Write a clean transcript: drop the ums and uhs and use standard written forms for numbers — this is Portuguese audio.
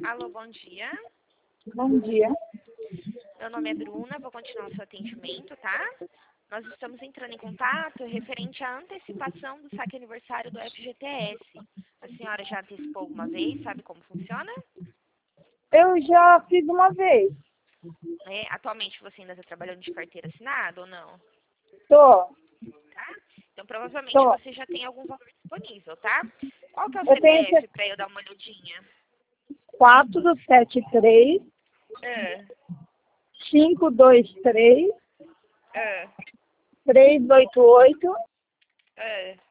Alô, bom dia. Bom dia. Meu nome é Bruna, vou continuar o seu atendimento, tá? Nós estamos entrando em contato referente à antecipação do saque aniversário do FGTS. A senhora já antecipou alguma vez? Sabe como funciona? Eu já fiz uma vez. Atualmente você ainda está trabalhando de carteira assinada ou não? Tô. Tá? Então provavelmente Tô. você já tem algum valor disponível, tá? Qual que é o Eu tenho CPF para eu dar uma olhadinha? 473 Ah, 523 ah, 388 ah.